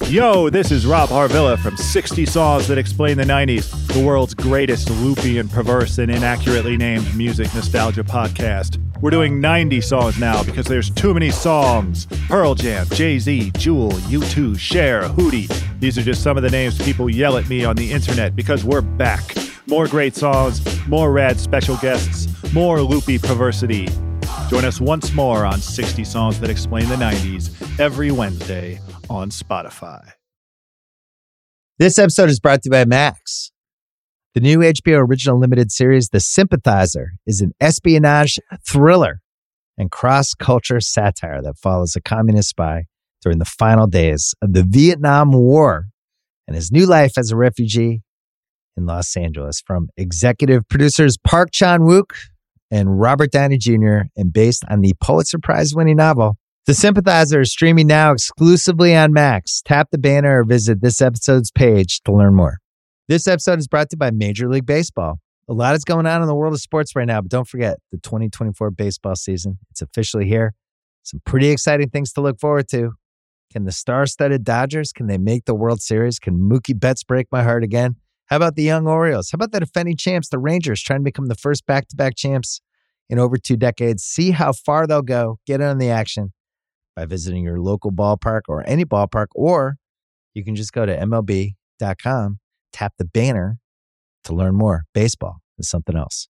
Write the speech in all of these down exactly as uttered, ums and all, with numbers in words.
Yo, this is Rob Harvilla from sixty Songs That Explain the nineties, the world's greatest loopy and perverse and inaccurately named music nostalgia podcast. We're doing ninety songs now because there's too many songs. Pearl Jam, Jay-Z, Jewel, U two, Cher, Hootie. These are just some of the names people yell at me on the internet because we're back. More great songs, more rad special guests, more loopy perversity. Join us once more on sixty Songs That Explain the nineties every Wednesday on Spotify. This episode is brought to you by Max. The new H B O original limited series, The Sympathizer, is an espionage thriller and cross-culture satire that follows a communist spy during the final days of the Vietnam War and his new life as a refugee in Los Angeles. From executive producers Park Chan-wook and Robert Downey Junior and based on the Pulitzer Prize-winning novel, The Sympathizer is streaming now exclusively on Max. Tap the banner or visit this episode's page to learn more. This episode is brought to you by Major League Baseball. A lot is going on in the world of sports right now, but don't forget the twenty twenty-four baseball season. It's officially here. Some pretty exciting things to look forward to. Can the star-studded Dodgers, can they make the World Series? Can Mookie Betts break my heart again? How about the young Orioles? How about the defending champs, the Rangers, trying to become the first back-to-back champs in over two decades? See how far they'll go. Get in on the action by visiting your local ballpark or any ballpark, or you can just go to M L B dot com, tap the banner to learn more. Baseball is something else.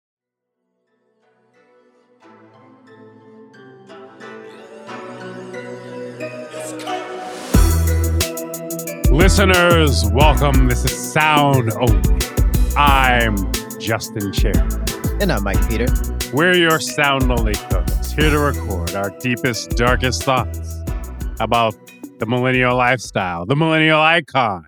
Listeners, welcome. This is Sound Only. I'm Justin Cherry. And I'm Mike Peter. We're your Sound Only co-hosts, here to record our deepest, darkest thoughts about the millennial lifestyle, the millennial icon.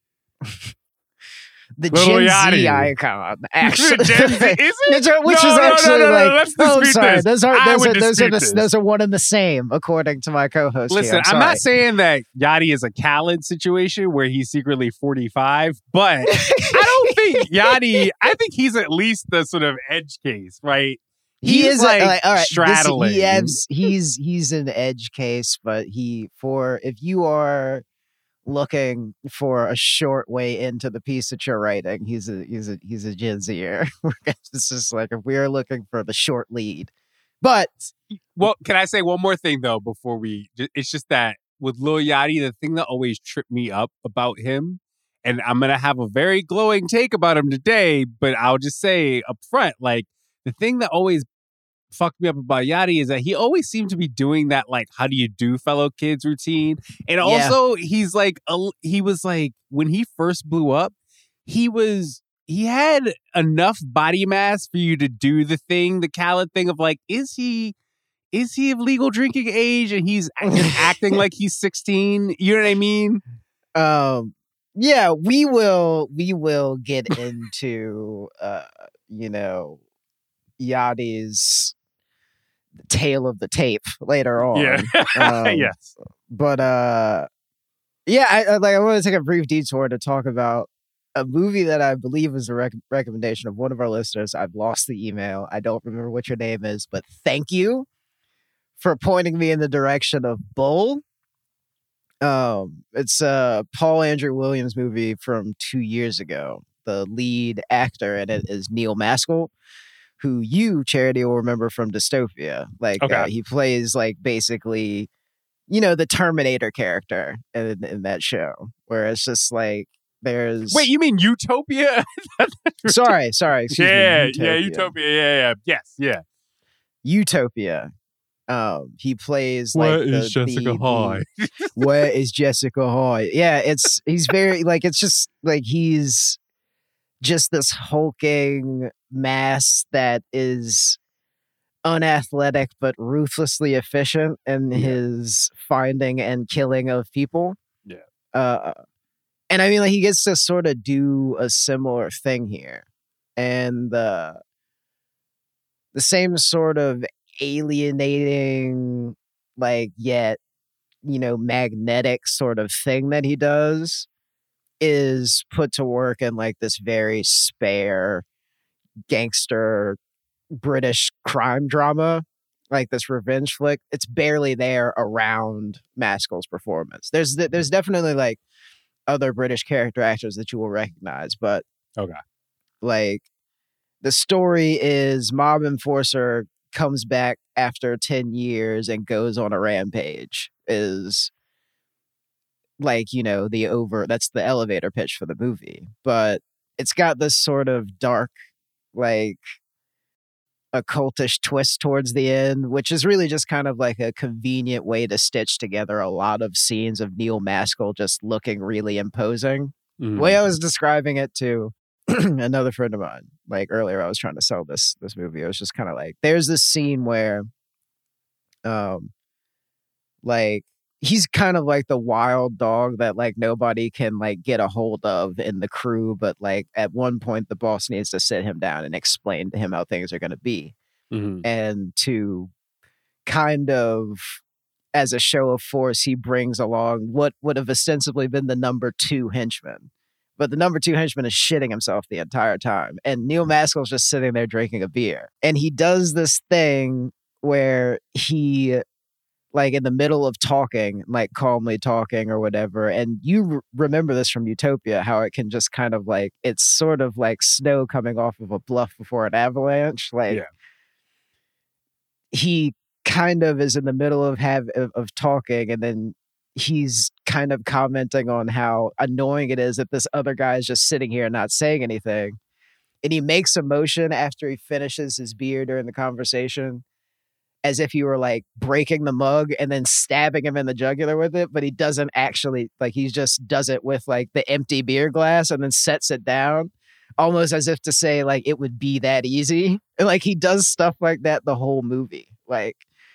The Little Gen Yachty. Z icon, actually. Gen Z, is it? Which No, is no, no, actually no, no, like, let's oh, dispute sorry, this. those are I those would are those are dispute the, this. those are one and the same, according to my co-host. Listen, here. I'm, I'm not sorry. saying that Yachty is a Khaled situation where he's secretly forty-five, but I don't think Yachty, I think he's at least the sort of edge case, right? He He's is like, a, like all right. This, straddling. he has, he's he's an edge case, but he for if you are looking for a short way into the piece that you're writing, he's a he's a he's a Gen Zer. It's just like if we are looking for the short lead, but Well, can I say one more thing though before we? It's just that with Lil Yachty, the thing that always tripped me up about him, and I'm gonna have a very glowing take about him today, but I'll just say up front, like the thing that always fucked me up about Yachty is that he always seemed to be doing that, like, how do you do, fellow kids routine. And also he's like, a, he was like, when he first blew up, he was, he had enough body mass for you to do the thing, the Khaled thing of like, is he, is he of legal drinking age? And he's just acting like he's sixteen. You know what I mean? Um, yeah, we will, we will get into, uh, you know, Yachty's tale of the tape later on. Yeah. Um, Yes. But, uh, yeah, I, I like, I want to take a brief detour to talk about a movie that I believe was a rec- recommendation of one of our listeners. I've lost the email. I don't remember what your name is, but thank you for pointing me in the direction of Bull. Um, it's a Paul Andrew Williams movie from two years ago. The lead actor in it is Neil Maskell, who you, Charity, will remember from Dystopia. Like, Okay. uh, he plays, like, basically, you know, the Terminator character in, in that show, where it's just, like, there's... Wait, you mean Utopia? Sorry, sorry. Excuse yeah, me. Utopia. yeah, Utopia. Yeah, yeah. Yes, yeah. Utopia. Um, he plays, like... Where the, is Jessica the, High? the- where is Jessica High? Yeah, it's... He's very... Like, it's just... Like, he's... just this hulking mass that is unathletic but ruthlessly efficient in Yeah. his finding and killing of people. Yeah. Uh, and I mean, like, he gets to sort of do a similar thing here. And uh, the same sort of alienating, like, yet, you know, magnetic sort of thing that he does is put to work in like this very spare gangster British crime drama, like this revenge flick. It's barely there around Maskell's performance. There's there's definitely like other British character actors that you will recognize. But Okay. like the story is mob enforcer comes back after ten years and goes on a rampage is like, you know, the over that's the elevator pitch for the movie. But it's got this sort of dark, like occultish twist towards the end, which is really just kind of like a convenient way to stitch together a lot of scenes of Neil Maskell just looking really imposing. Mhm. The way I was describing it to another friend of mine, like earlier, I was trying to sell this this movie. I was just kind of like, there's this scene where, um, like he's kind of like the wild dog that like nobody can like get a hold of in the crew, but like at one point the boss needs to sit him down and explain to him how things are going to be, Mhm. and to kind of as a show of force, he brings along what would have ostensibly been the number two henchman. But the number two henchman is shitting himself the entire time. And Neil Maskell's just sitting there drinking a beer. And he does this thing where he, like in the middle of talking, like calmly talking or whatever. And you r- remember this from Utopia, how it can just kind of like, it's sort of like snow coming off of a bluff before an avalanche. Like Yeah. he kind of is in the middle of have of, of talking, and then he's kind of commenting on how annoying it is that this other guy is just sitting here not saying anything. And he makes a motion after he finishes his beer during the conversation as if you were like breaking the mug and then stabbing him in the jugular with it. But he doesn't actually, like, he just does it with like the empty beer glass and then sets it down almost as if to say like it would be that easy. And like he does stuff like that the whole movie. Like,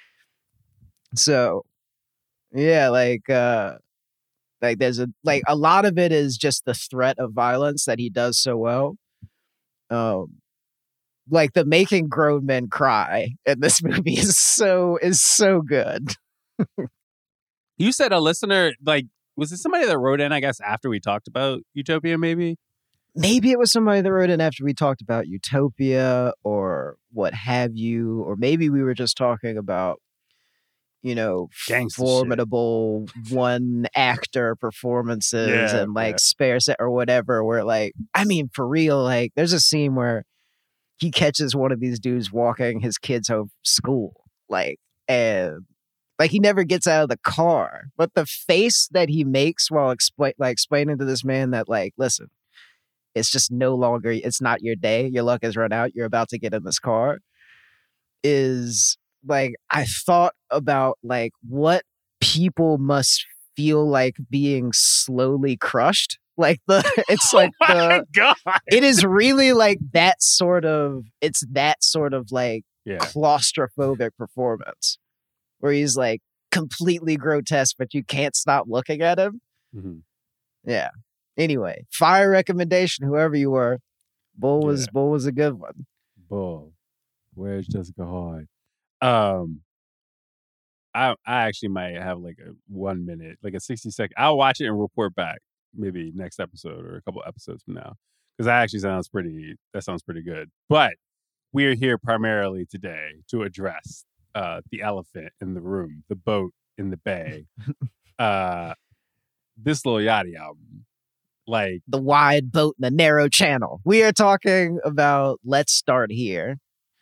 so yeah, like, uh, like there's a, like a lot of it is just the threat of violence that he does so well. Um, like the making grown men cry in this movie is so, is so good. You said a listener, like, was it somebody that wrote in, I guess, after we talked about Utopia, maybe? Maybe it was somebody that wrote in after we talked about Utopia or what have you, or maybe we were just talking about, you know, Gangsta formidable one actor performances Yeah, and like yeah. spare set or whatever, where like, I mean, for real, like there's a scene where he catches one of these dudes walking his kids home from school, like, and like he never gets out of the car, but the face that he makes while explain like explaining to this man that like, listen, it's just no longer, it's not your day, your luck has run out, you're about to get in this car, is like, I thought about like what people must feel like being slowly crushed. Like the, it's like Oh my the, God. it is really like that sort of, it's that sort of like Yeah. claustrophobic performance where he's like completely grotesque, but you can't stop looking at him. Mhm. Yeah. Anyway, fire recommendation, whoever you were. Bull was, Yeah. Bull was a good one. Bull. Where's Jessica Hyde? Um, I I actually might have like a one minute, like a sixty second. I'll watch it and report back maybe next episode or a couple episodes from now, because that actually sounds pretty. That sounds pretty good. But we are here primarily today to address uh, the elephant in the room, the boat in the bay. uh, this Lil Yachty album, like, The wide boat in the narrow channel. We are talking about Let's Start Here.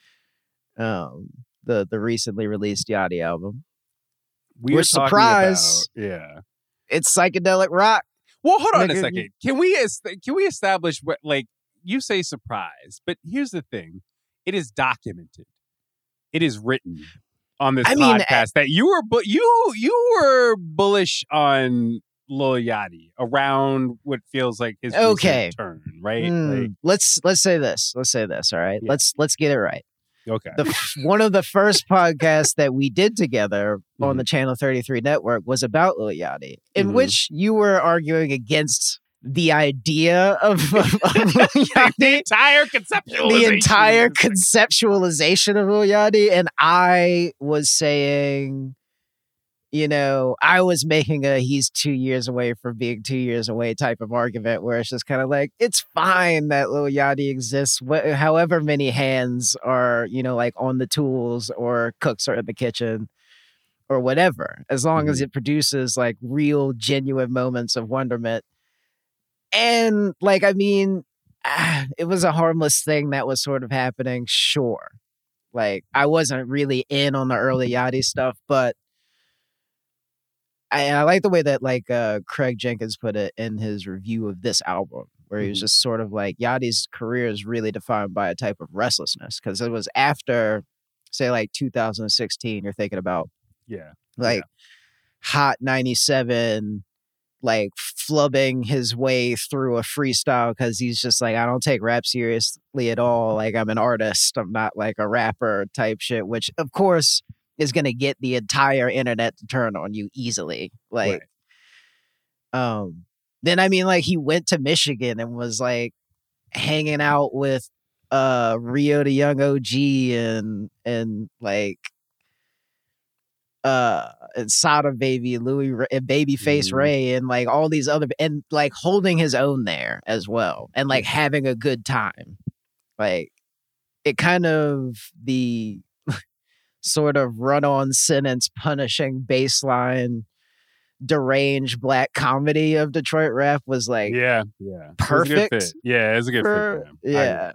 Um, the the recently released Yachty album. we We're are talking surprised. about- yeah. It's psychedelic rock. Well, hold on a Nigga, second. Can we es- can we establish what, like, you say surprise, but here's the thing: it is documented, it is written on this I mean, podcast that you were bu- you you were bullish on Lil Yachty around what feels like his recent Okay. turn, right? Hmm, Like, let's let's say this. Let's say this. All right. Yeah. Let's let's get it right. okay, The f- one of the first podcasts that we did together on Mhm. the Channel thirty-three network was about Lil Yachty, in Mhm. which you were arguing against the idea of, of, of Lil the Yachty, entire conceptualization, the entire of this thing. conceptualization of Lil Yachty, and I was saying, you know, I was making a he's two years away from being two years away type of argument where it's just kind of like, it's fine that Lil Yachty exists, wh- however many hands are, you know, like on the tools or cooks are in the kitchen or whatever, as long as Mhm. it produces like real, genuine moments of wonderment. And like, I mean, ah, it was a harmless thing that was sort of happening. Sure. Like, I wasn't really in on the early Yachty stuff, but I, I like the way that like uh, Craig Jenkins put it in his review of this album, where he was Mhm. just sort of like, Yachty's career is really defined by a type of restlessness, because it was after, say, like two thousand sixteen, you're thinking about Yeah. like Hot ninety-seven, like flubbing his way through a freestyle because he's just like, I don't take rap seriously at all. Like, I'm an artist. I'm not like a rapper type shit, which of course is going to get the entire internet to turn on you easily. Like, um, then I mean, like, he went to Michigan and was like hanging out with uh Rio the Young O G and and like uh and Sada Baby, Louis Ra- and Babyface Mhm. Ray, and like all these other, and like holding his own there as well, and like having a good time. Like, it kind of the sort of run-on sentence punishing baseline deranged black comedy of Detroit rap was like Yeah. Yeah. It was a good perfect fit. Yeah, it's a good for- fit for him. I agree. yeah.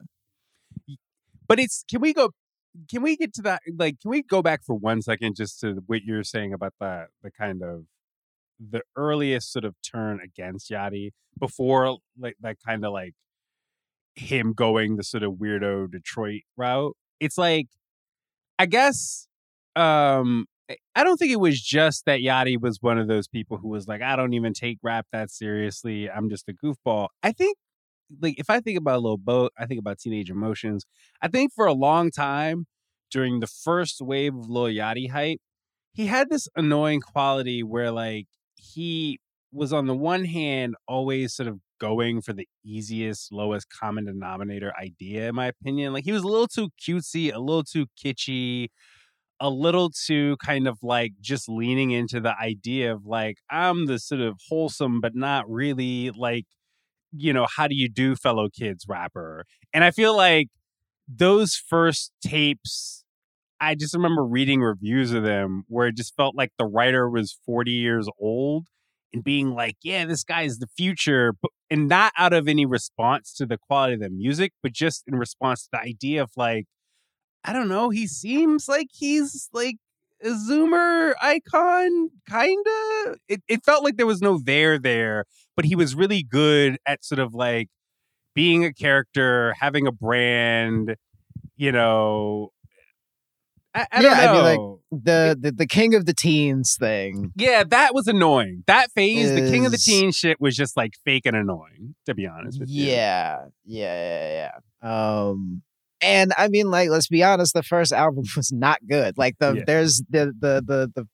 But it's can we go can we get to that like can we go back for one second just to what you're saying about the the kind of the earliest sort of turn against Yachty before like that kind of like him going the sort of weirdo Detroit route. It's like I guess um I don't think it was just that Yachty was one of those people who was like, I don't even take rap that seriously. I'm just a goofball. I think like if I think about Lil Boat, I think about Teenage Emotions. I think for a long time during the first wave of Lil Yachty hype, he had this annoying quality where like he was on the one hand always sort of going for the easiest, lowest common denominator idea, in my opinion. Like he was a little too cutesy, a little too kitschy, a little too kind of like just leaning into the idea of like, I'm the sort of wholesome, but not really like, you know, how do you do fellow kids rapper? And I feel like those first tapes, I just remember reading reviews of them where it just felt like the writer was forty years old and being like, yeah, this guy is the future, but and not out of any response to the quality of the music, but just in response to the idea of like, I don't know, he seems like he's like a Zoomer icon, kinda. It, it felt like there was no there there, but he was really good at sort of like being a character, having a brand, you know. I, I Yeah, don't I mean, like, know. the, the the king of the teens thing. Yeah, that was annoying. That phase, the king of the Is- teen shit was just like fake and annoying, to be honest with you. Yeah, yeah, yeah, yeah. Um, and I mean, like, let's be honest, the first album was not good. Like, the Yeah. there's the the the the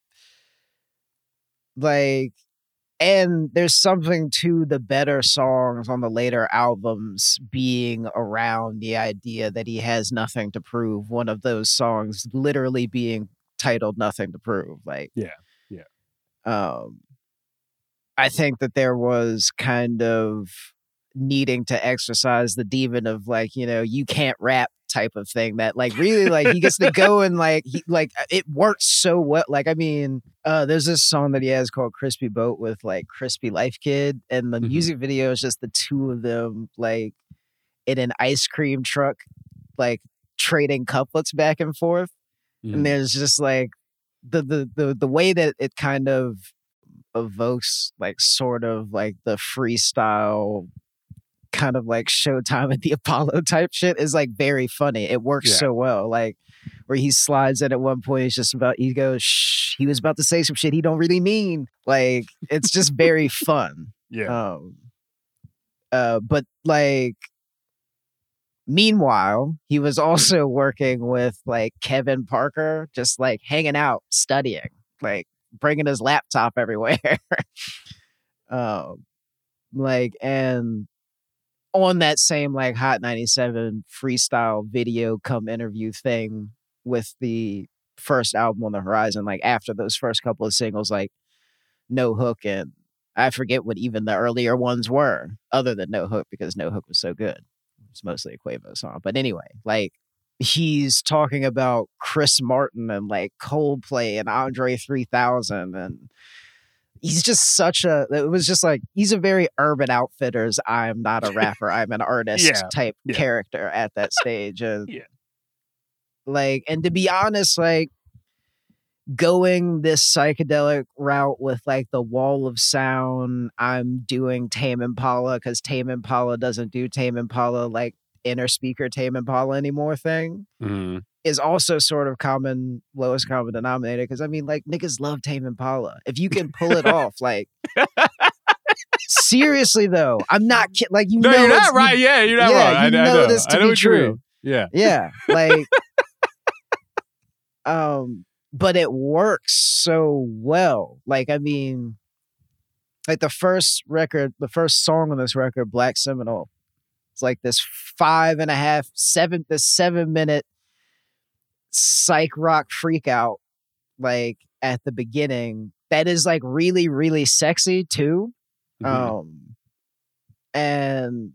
like, and there's something to the better songs on the later albums being around the idea that he has nothing to prove. One of those songs literally being titled "Nothing to Prove." Like, Yeah, yeah. Um, I think that there was kind of needing to exercise the demon of like, you know, you can't rap type of thing that like really like he gets to go and like he like it works so well. Like, I mean, uh there's this song that he has called Crispy Boat with like Crispy Life Kid, and the Mhm. music video is just the two of them like in an ice cream truck, like trading couplets back and forth. Mhm. And there's just like the the the the way that it kind of evokes like sort of like the freestyle kind of like Showtime at the Apollo type shit is like very funny. It works Yeah. so well. Like where he slides in at one point, he's just about he goes, shh, he was about to say some shit he don't really mean. Like it's just very fun. Yeah. Um uh but like meanwhile, he was also working with like Kevin Parker, just like hanging out, studying, like bringing his laptop everywhere. um, like, and on that same like Hot ninety-seven freestyle video come interview thing with the first album on the horizon, like after those first couple of singles, like No Hook, and I forget what even the earlier ones were, other than No Hook, because No Hook was so good. It's mostly a Quavo song. But anyway, like he's talking about Chris Martin and like Coldplay and Andre three thousand and he's just such a, it was just like, he's a very Urban Outfitters, I'm not a rapper, I'm an artist Yeah, type yeah. character at that stage. And Yeah. like, and to be honest, like going this psychedelic route with like the wall of sound, I'm doing Tame Impala because Tame Impala doesn't do Tame Impala like inner speaker Tame Impala anymore thing. Mm-hmm. Is also sort of common, lowest common denominator. Because I mean, like, niggas love Tame Impala. If you can pull it off, like, seriously though, I'm not kidding. Like, you No, know, you're it's- not right. you- Yeah, you're not yeah, wrong. I, you I know know this to I know be what you mean. true. Yeah. Yeah, like, um, but it works so well. Like, I mean, like the first record, the first song on this record, Black Seminole, it's like this five and a half, seven, this seven minute psych rock freak out, like at the beginning. That is like really, really sexy too. Mm-hmm. Um, and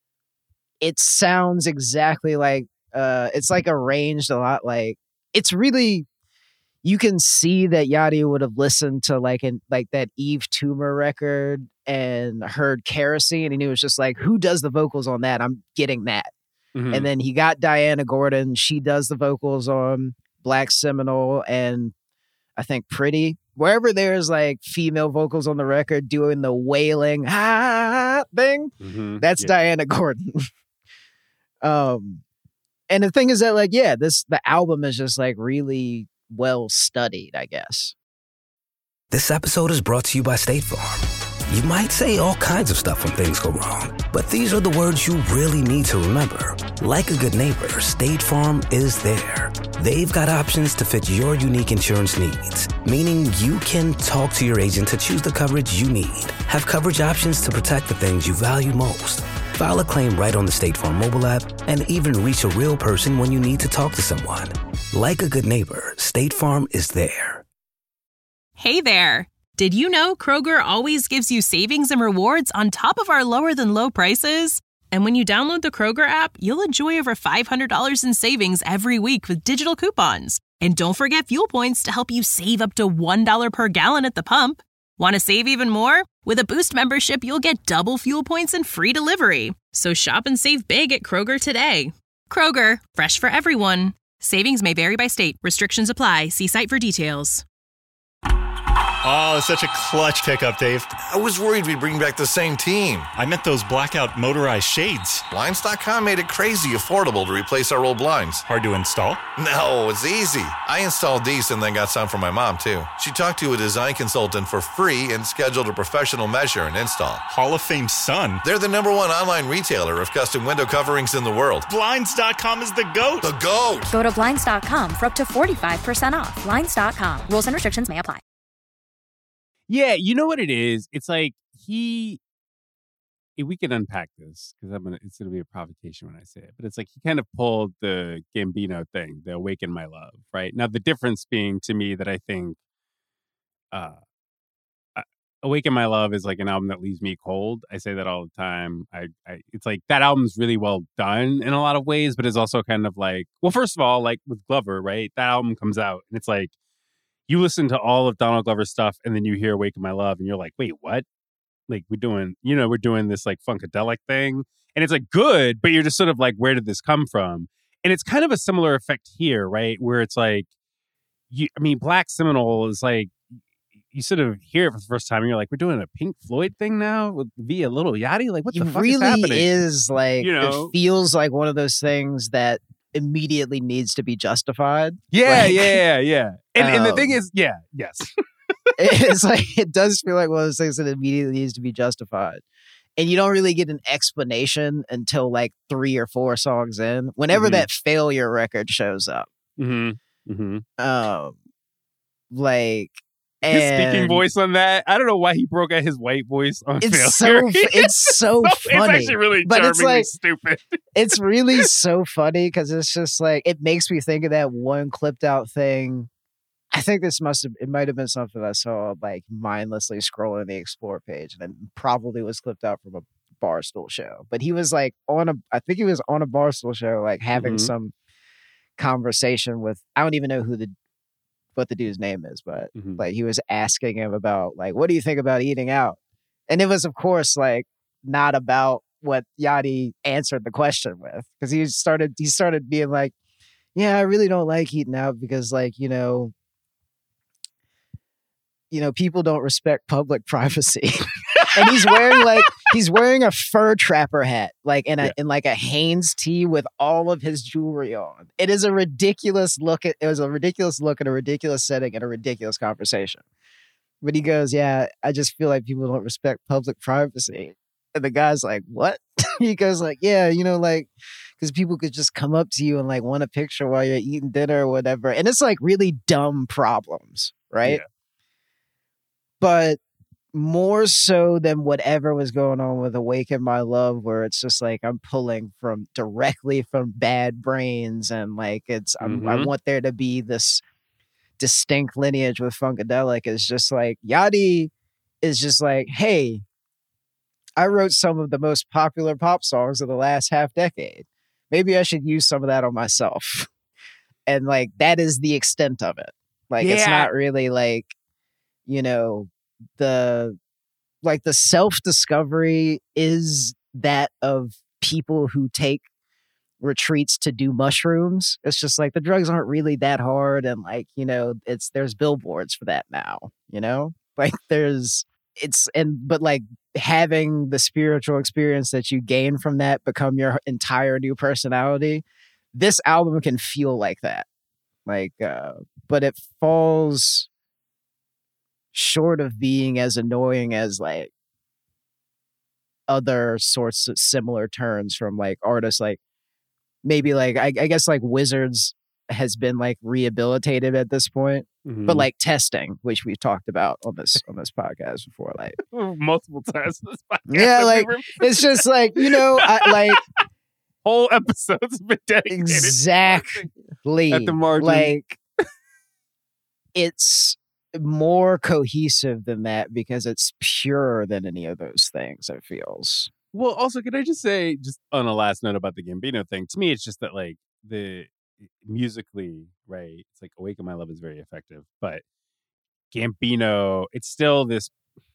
it sounds exactly like, uh, it's like arranged a lot. Like it's really, you can see that Yachty would have listened to like an like that Eve Toomer record and heard Kerosene, and he was just like, "Who does the vocals on that? I'm getting that." Mm-hmm. And then he got Diana Gordon. She does the vocals on Black Seminole and I think Pretty. Wherever there's like female vocals on the record doing the wailing ah thing, Mm-hmm. that's yeah. Diana Gordon. um, and the thing is that like, yeah, this the album is just like really well studied, I guess. This episode is brought to you by State Farm. You might say all kinds of stuff when things go wrong, but these are the words you really need to remember. Like a good neighbor, State Farm is there. They've got options to fit your unique insurance needs, meaning you can talk to your agent to choose the coverage you need, have coverage options to protect the things you value most, file a claim right on the State Farm mobile app, and even reach a real person when you need to talk to someone. Like a good neighbor, State Farm is there. Hey there. Did you know Kroger always gives you savings and rewards on top of our lower than low prices? And when you download the Kroger app, you'll enjoy over five hundred dollars in savings every week with digital coupons. And don't forget fuel points to help you save up to one dollar per gallon at the pump. Want to save even more? With a Boost membership, you'll get double fuel points and free delivery. So shop and save big at Kroger today. Kroger, fresh for everyone. Savings may vary by state. Restrictions apply. See site for details. Oh, it's such a clutch pickup, Dave. I was worried we'd bring back the same team. I meant those blackout motorized shades. Blinds dot com made it crazy affordable to replace our old blinds. Hard to install? No, it's easy. I installed these and then got some for my mom, too. She talked to a design consultant for free and scheduled a professional measure and install. Hall of Fame son. They're the number one online retailer of custom window coverings in the world. Blinds dot com is the GOAT. The GOAT! Go to Blinds dot com for up to forty-five percent off. Blinds dot com. Rules and restrictions may apply. Yeah, you know what it is? It's like he, if we can unpack this because I'm gonna, it's gonna be a provocation when I say it, but it's like he kind of pulled the Gambino thing, the "Awaken My Love," right? Now the difference being to me that I think, uh, uh, "Awaken My Love" is like an album that leaves me cold. I say that all the time. I, I, it's like that album's really well done in a lot of ways, but it's also kind of like, well, first of all, like with Glover, right? That album comes out and it's like, you listen to all of Donald Glover's stuff and then you hear "Awaken My Love" and you're like, wait, what? Like we're doing, you know, we're doing this like funkadelic thing and it's like good, but you're just sort of like, where did this come from? And it's kind of a similar effect here, right? Where it's like, you, I mean, Black Seminole is like, you sort of hear it for the first time and you're like, we're doing a Pink Floyd thing now with via Little Yachty? Like what the It fuck really is happening? is like, You know? it feels like one of those things that immediately needs to be justified. Yeah, Like, yeah, yeah. And, and the um, thing is, yeah, yes. It's like, it does feel like one of those things that immediately needs to be justified. And you don't really get an explanation until like three or four songs in, whenever Mhm. that Failure record shows up. Mm-hmm. Mm-hmm. Um, like, His and speaking voice on that, I don't know why he broke out his white voice on It's Failure. so, it's so It's funny. actually really But it's charmingly like- stupid. It's really so funny because it's just like, it makes me think of that one clipped out thing. I think this must have, it might have been something I saw like mindlessly scrolling the Explore page and then probably was clipped out from a Barstool show. But he was like on a, I think he was on a Barstool show, like having Mhm. some conversation with, I don't even know who the, what the dude's name is, but Mhm. like he was asking him about like, what do you think about eating out? And it was, of course, like not about what Yachty answered the question with, because he started he started being like, yeah, I really don't like eating out because like, you know, you know, people don't respect public privacy. And he's wearing like he's wearing a fur trapper hat, like in a Yeah. in like a Hanes tee with all of his jewelry on. It is a ridiculous look at it was a ridiculous look at a ridiculous setting and a ridiculous conversation. But he goes, yeah, I just feel like people don't respect public privacy. And the guy's like, what? He goes like, yeah, you know, like, because people could just come up to you and like want a picture while you're eating dinner or whatever. And it's like really dumb problems, right? Yeah. But more so than whatever was going on with Awaken My Love, where it's just like I'm pulling from directly from Bad Brains, and like it's I'm, I Mhm. want there to be this distinct lineage with Funkadelic. Is just like Yachty is just like, hey, I wrote some of the most popular pop songs of the last half decade. Maybe I should use some of that on myself. And like that is the extent of it. Like it's Yeah. not really like, you know, the like the self-discovery is that of people who take retreats to do mushrooms. It's just like the drugs aren't really that hard, and like, you know, it's there's billboards for that now, you know? Like there's it's and but like having the spiritual experience that you gain from that become your entire new personality. This album can feel like that. Like uh but it falls short of being as annoying as like other sorts of similar turns from like artists like maybe like I, I guess like Wizards has been like rehabilitated at this point, Mhm. but like Testing, which we've talked about on this on this podcast before, like multiple times. in This podcast. yeah, like it's just like, you know, I, like whole episodes have been dedicated to exactly at the margin. like it's more cohesive than that because it's purer than any of those things, it feels. Well, also, can I just say, just on a last note about the Gambino thing, to me, it's just that, like, the musically, right, it's like Awaken My Love is very effective, but Gambino, it's still this,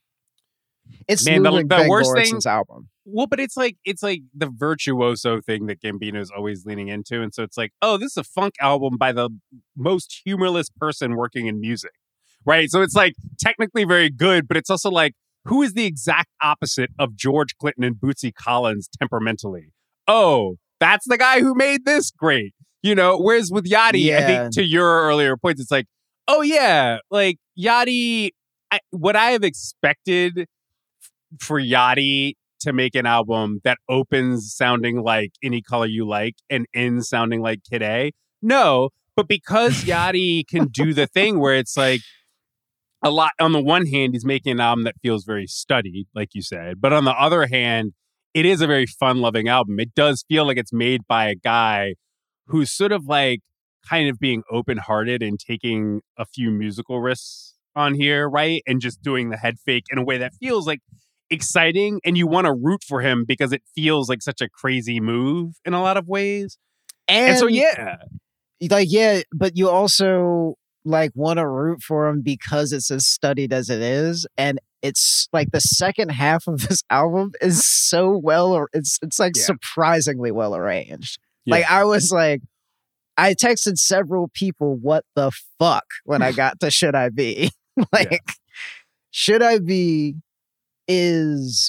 It's Man, the- Ludwig the van worst thing- Goranson's album. well, but it's like, it's like the virtuoso thing that Gambino is always leaning into. And so it's like, oh, this is a funk album by the most humorless person working in music, right? So it's like technically very good, but it's also like, who is the exact opposite of George Clinton and Bootsy Collins temperamentally? Oh, that's the guy who made this great. You know, whereas with Yachty, I Yeah. think to your earlier points, it's like, oh yeah, like Yachty, I, what I have expected f- for Yachty to make an album that opens sounding like Any Color You Like and ends sounding like Kid A. No, but because Yachty can do the thing where it's like, a lot on the one hand, he's making an album that feels very studied, like you said. But on the other hand, it is a very fun loving album. It does feel like it's made by a guy who's sort of like kind of being open hearted and taking a few musical risks on here, right? And just doing the head fake in a way that feels like exciting. And you want to root for him because it feels like such a crazy move in a lot of ways. And, And so, yeah. like, yeah, but you also like want to root for him because it's as studied as it is, and it's like the second half of this album is so well, it's it's like Yeah. surprisingly well arranged. Yeah. Like I was like, I texted several people, "What the fuck?" when I got to "Should I Be?" Like, "Should I Be?" is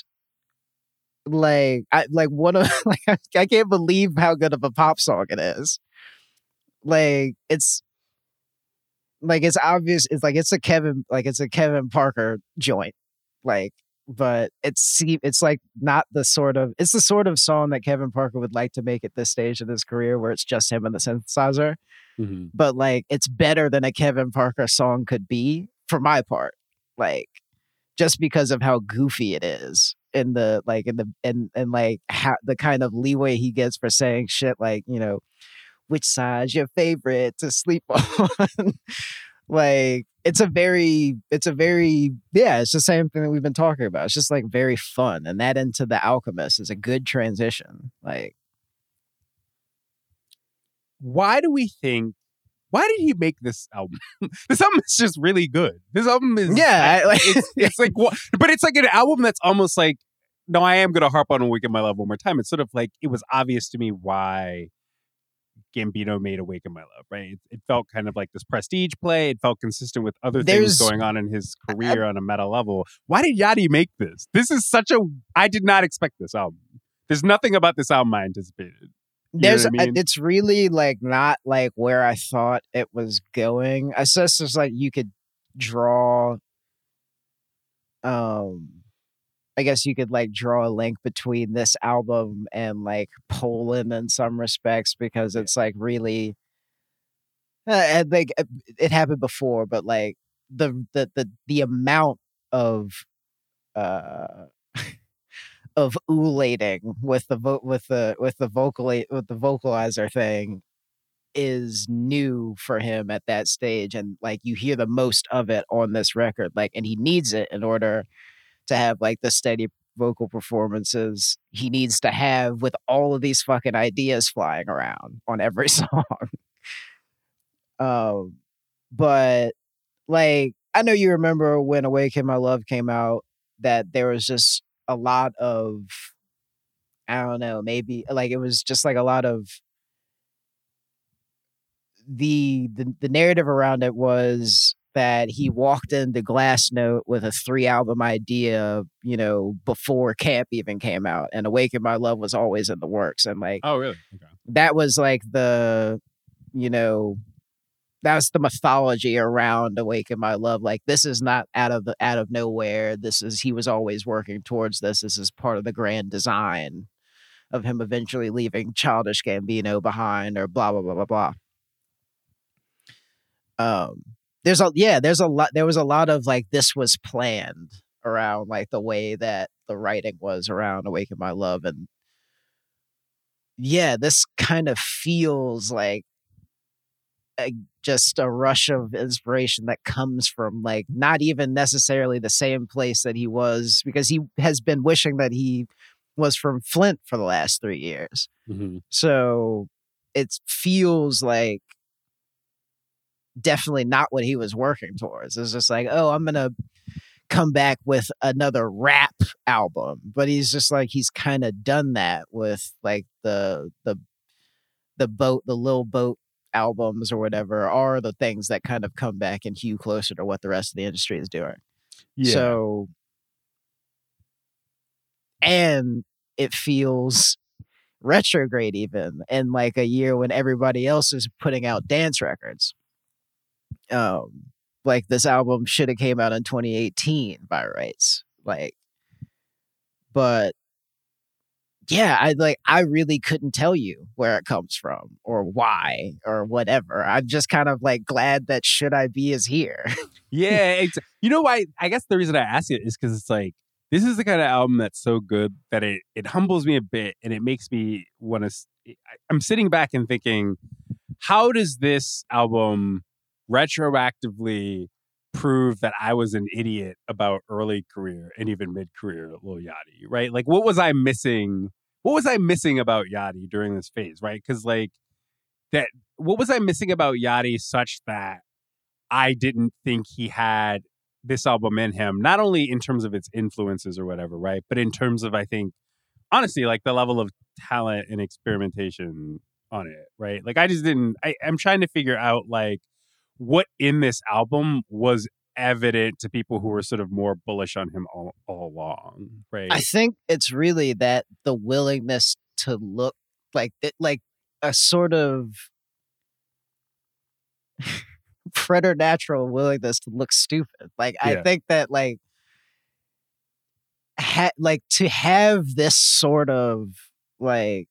like I like one of like I, I can't believe how good of a pop song it is. Like it's like it's obvious it's like it's a Kevin like it's a Kevin Parker joint. Like but it's it's like not the sort of it's the sort of song that Kevin Parker would like to make at this stage of his career where it's just him and the synthesizer. Mhm. But like it's better than a Kevin Parker song could be for my part. Like just because of how goofy it is in the like in the and and like how the kind of leeway he gets for saying shit like, you know, which side's your favorite to sleep on? Like it's a very it's a very yeah, it's the same thing that we've been talking about. It's just like very fun. And that into The Alchemist is a good transition. Like Why do we think why did he make this album? This album is just really good. This album is Yeah, I- like- it's, it's like what, but it's like an album that's almost like. No, I am going to harp on Awaken My Love one more time. It's sort of like it was obvious to me why Gambino made Awaken My Love, right? It, it felt kind of like this prestige play. It felt consistent with other There's- things going on in his career on a meta level. Why did Yachty make this? This is such a. I did not expect this album. There's nothing about this album I anticipated. You know There's, what I mean? it's really like not like where I thought it was going. I guess it's like you could draw. Um, I guess you could like draw a link between this album and like Poland in some respects because it's like really, uh, and like it- it happened before, but like the the the the amount of uh of oolating with the vo- with the with the vocal with the vocalizer thing is new for him at that stage, and like you hear the most of it on this record, like, and he needs it in order to have like the steady vocal performances he needs to have with all of these fucking ideas flying around on every song. um, but like I know you remember when Awaken My Love came out that there was just a lot of I don't know, maybe like it was just like a lot of the the, the narrative around it was that he walked into Glassnote with a three album idea, you know, before Camp even came out, and Awaken My Love was always in the works, and like Oh, really? Okay. that was like the, you know, that was the mythology around Awaken My Love. Like this is not out of the out of nowhere. This is he was always working towards this. This is part of the grand design of him eventually leaving Childish Gambino behind, or blah blah blah blah blah. Um, there's a yeah, there's a lot. There was a lot of like this was planned around like the way that the writing was around Awaken My Love, and yeah, this kind of feels like a, just a rush of inspiration that comes from like not even necessarily the same place that he was, because he has been wishing that he was from Flint for the last three years. Mm-hmm. So it feels like definitely not what he was working towards. It's just like, oh, I'm going to come back with another rap album. But he's just like, he's kind of done that with like the, the, the boat, the Lil Boat albums or whatever are the things that kind of come back and hew closer to what the rest of the industry is doing. Yeah. So, and it feels retrograde even in like a year when everybody else is putting out dance records. Um, like this album should have came out in twenty eighteen by rights. Like, but yeah, I like I really couldn't tell you where it comes from or why or whatever. I'm just kind of like glad that Should I Be is here. Yeah, it's, you know why? I guess the reason I ask it is because it's like this is the kind of album that's so good that it it humbles me a bit and it makes me want to. I'm sitting back and thinking, how does this album retroactively prove that I was an idiot about early career and even mid career Lil Yachty? Right? Like, what was I missing? What was I missing about Yachty during this phase? Right? Because like that, what was I missing about Yachty such that I didn't think he had this album in him, not only in terms of its influences or whatever, right? But in terms of, I think, honestly, like the level of talent and experimentation on it, right? Like I just didn't, I, I'm trying to figure out like what in this album was evident to people who were sort of more bullish on him all, all along, right? I think it's really that the willingness to look like it, like a sort of preternatural willingness to look stupid. Like I Yeah. think that like ha- like to have this sort of like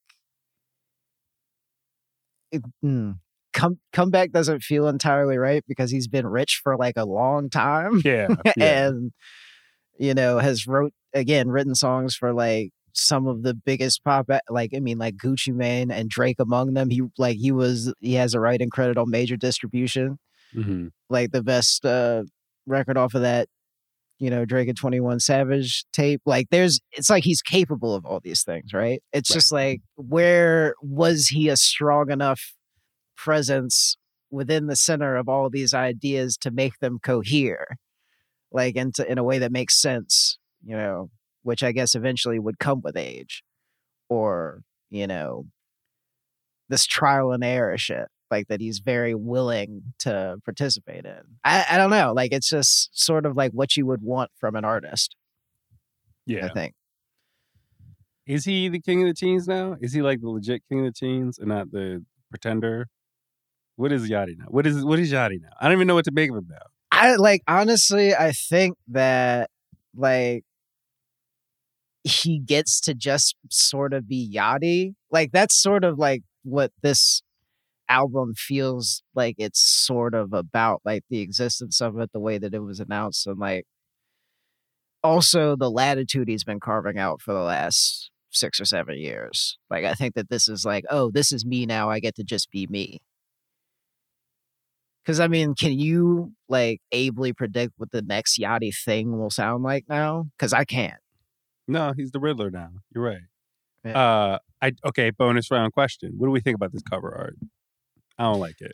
it, mm, come comeback doesn't feel entirely right because he's been rich for like a long time. yeah, yeah. And you know has wrote again written songs for like some of the biggest pop a- like I mean like Gucci Mane and Drake among them. He like he was he has a writing credit on Major Distribution, Mm-hmm. like the best uh record off of that, you know, Drake and twenty-one Savage tape. Like there's it's like he's capable of all these things, right? It's Right. just like where was he a strong enough presence within the center of all these ideas to make them cohere, like into in a way that makes sense, you know, which I guess eventually would come with age, or, you know, this trial and error shit, like that he's very willing to participate in. I, I don't know. Like, it's just sort of like what you would want from an artist. Yeah. I think. Is he the king of the teens now? Is he like the legit king of the teens and not the pretender? What is Yachty now? What is what is Yachty now? I don't even know what to make of him now. I like honestly, I think that like he gets to just sort of be Yachty. Like that's sort of like what this album feels like it's sort of about, like the existence of it, the way that it was announced, and like also the latitude he's been carving out for the last six or seven years. Like, I think that this is like, oh, this is me now. I get to just be me. Because, I mean, can you, like, ably predict what the next Yachty thing will sound like now? Because I can't. No, he's the Riddler now. You're right. Yeah. Uh, I okay, bonus round question. What do we think about this cover art? I don't like it.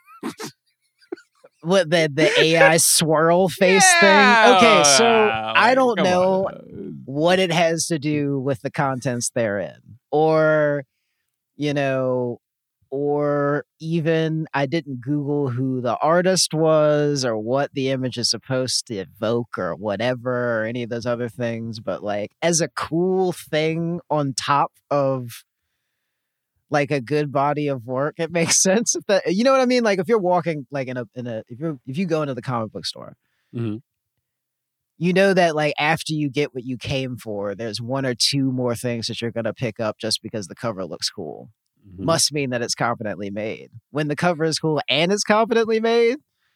What, the the A I swirl face Yeah, thing? Okay, so like, I don't come know on. what it has to do with the contents therein. Or, you know, or even I didn't Google who the artist was or what the image is supposed to evoke or whatever or any of those other things. But like as a cool thing on top of like a good body of work, it makes sense. If that, you know what I mean? Like if you're walking like in a in a if you're if you go into the comic book store, Mm-hmm. you know that like after you get what you came for, there's one or two more things that you're gonna pick up just because the cover looks cool. Mm-hmm. Must mean that it's competently made. When the cover is cool and it's competently made,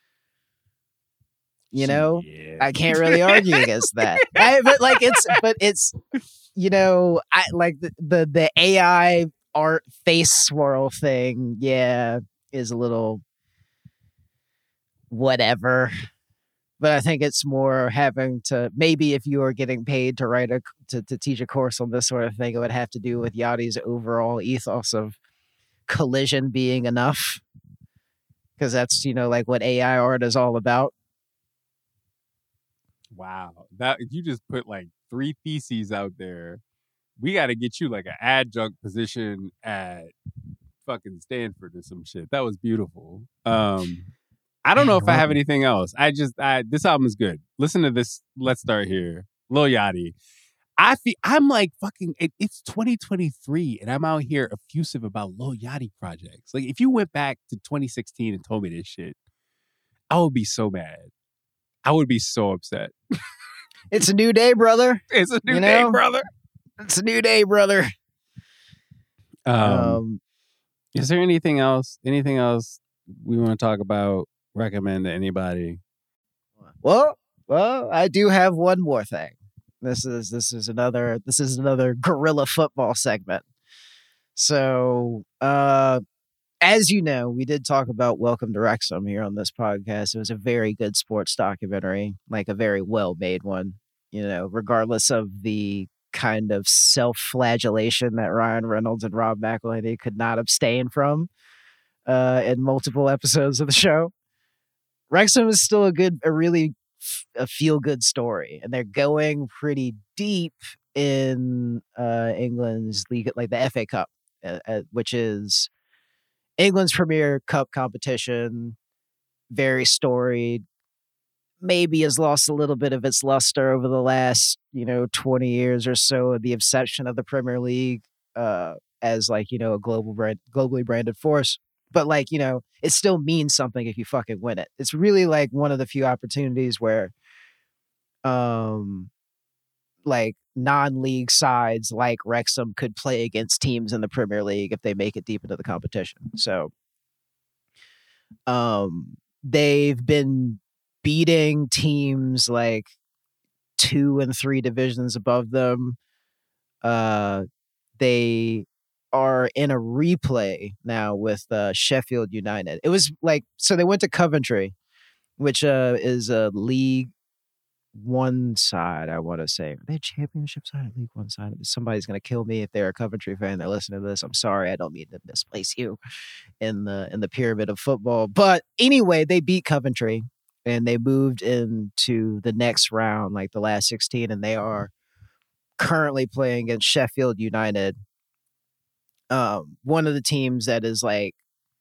you know, Yeah. I can't really argue against that. I, but like it's, but it's, you know, I like the the, the A I art face swirl thing. Yeah, is a little whatever. But I think it's more having to, maybe if you are getting paid to write a to, to teach a course on this sort of thing, it would have to do with Yachty's overall ethos of collision being enough, because that's, you know, like what A I art is all about. Wow, that you just put like three theses out there. We got to get you like an adjunct position at fucking Stanford or some shit. That was beautiful. Um, I don't know if I have anything else. I just, I this album is good. Listen to this. Let's start here. Lil Yachty. I feel I'm like fucking. It, it's twenty twenty-three, and I'm out here effusive about Lil Yachty projects. Like if you went back to twenty sixteen and told me this shit, I would be so mad. I would be so upset. It's a new day, brother. It's a new You day, know? brother. It's a new day, brother. Um, Um, is there anything else? Anything else we want to talk about? Recommend to anybody? well, well, I do have one more thing. This is this is another this is another guerrilla football segment. So, uh, as you know, we did talk about Welcome to Wrexham here on this podcast. It was a very good sports documentary, like a very well-made one, you know, regardless of the kind of self-flagellation that Ryan Reynolds and Rob McElhenney could not abstain from uh, in multiple episodes of the show. Wrexham is still a good, a really f- a feel-good story, and they're going pretty deep in uh, England's league, like the F A Cup, uh, uh, which is England's premier cup competition. Very storied. Maybe has lost a little bit of its luster over the last, you know, twenty years or so. The inception of the Premier League uh, as like, you know, a global brand, globally branded force. But like, you know, it still means something if you fucking win it. It's really like one of the few opportunities where, um, like non-league sides like Wrexham could play against teams in the Premier League if they make it deep into the competition. So, um, they've been beating teams like two and three divisions above them. Uh, they are in a replay now with uh, Sheffield United. It was like, so they went to Coventry, which uh, is a league One side, I want to say. Are they championship side or League One side? Somebody's going to kill me if they're a Coventry fan. They're listening to this. I'm sorry. I don't mean to misplace you in the in the pyramid of football. But anyway, they beat Coventry and they moved into the next round, like the last sixteen, and they are currently playing against Sheffield United. Um, one of the teams that is like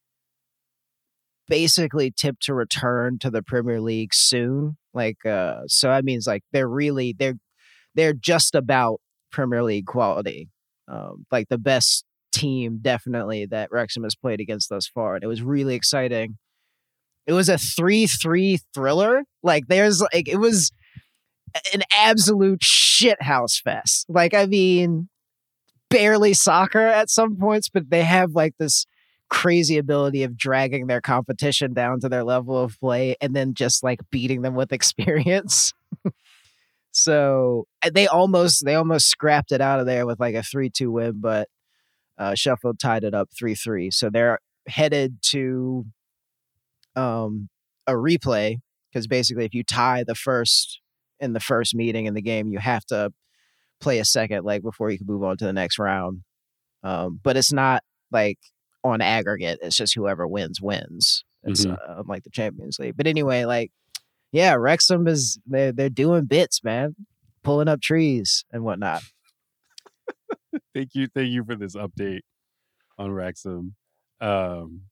basically tipped to return to the Premier League soon. Like, uh, so that means like they're really, they're, they're just about Premier League quality. Um, like the best team definitely that Wrexham has played against thus far. And it was really exciting. It was a three three thriller. Like there's like, it was an absolute shithouse fest. Like, I mean, barely soccer at some points, but they have like this crazy ability of dragging their competition down to their level of play and then just like beating them with experience. So they almost they almost scrapped it out of there with like a three two win, but uh, Sheffield tied it up three three. So they're headed to um, a replay because basically if you tie the first in the first meeting in the game, you have to play a second leg before you can move on to the next round. Um, but it's not like on aggregate, it's just whoever wins wins. It's mm-hmm. uh, unlike the Champions League. But anyway, like, yeah, Wrexham is they're they're doing bits, man, pulling up trees and whatnot. thank you, thank you for this update on Wrexham. Um,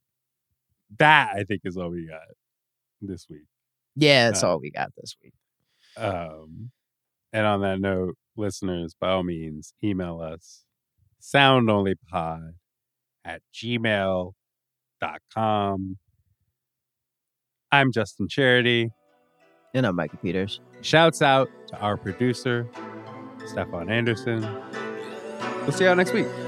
that I think is all we got this week. Yeah, that's uh, all we got this week. Um, and on that note, listeners, by all means, email us soundonlypod at gmail dot com. I'm Justin Charity. And I'm Micah Peters. Shouts out to our producer, Stefan Anderson. We'll see y'all next week.